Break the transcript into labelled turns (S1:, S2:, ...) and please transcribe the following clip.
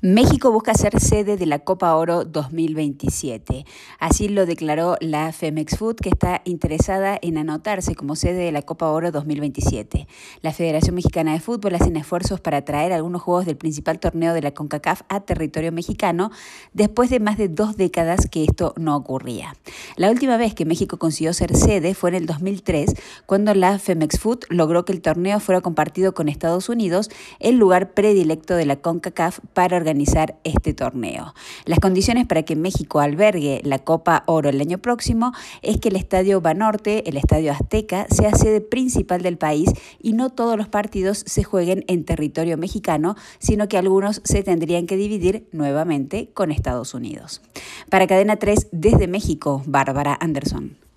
S1: México busca ser sede de la Copa Oro 2027. Así lo declaró la Femex Food, que está interesada en anotarse como sede de la Copa Oro 2027. La Federación Mexicana de Fútbol hace esfuerzos para traer algunos juegos del principal torneo de la CONCACAF a territorio mexicano, después de más de 2 décadas que esto no ocurría. La última vez que México consiguió ser sede fue en el 2003, cuando la Femex Food logró que el torneo fuera compartido con Estados Unidos, el lugar predilecto de la CONCACAF para organizar este torneo. Las condiciones para que México albergue la Copa Oro el año próximo es que el Estadio Banorte, el Estadio Azteca, sea sede principal del país y no todos los partidos se jueguen en territorio mexicano, sino que algunos se tendrían que dividir nuevamente con Estados Unidos. Para Cadena 3, desde México, Bárbara Anderson.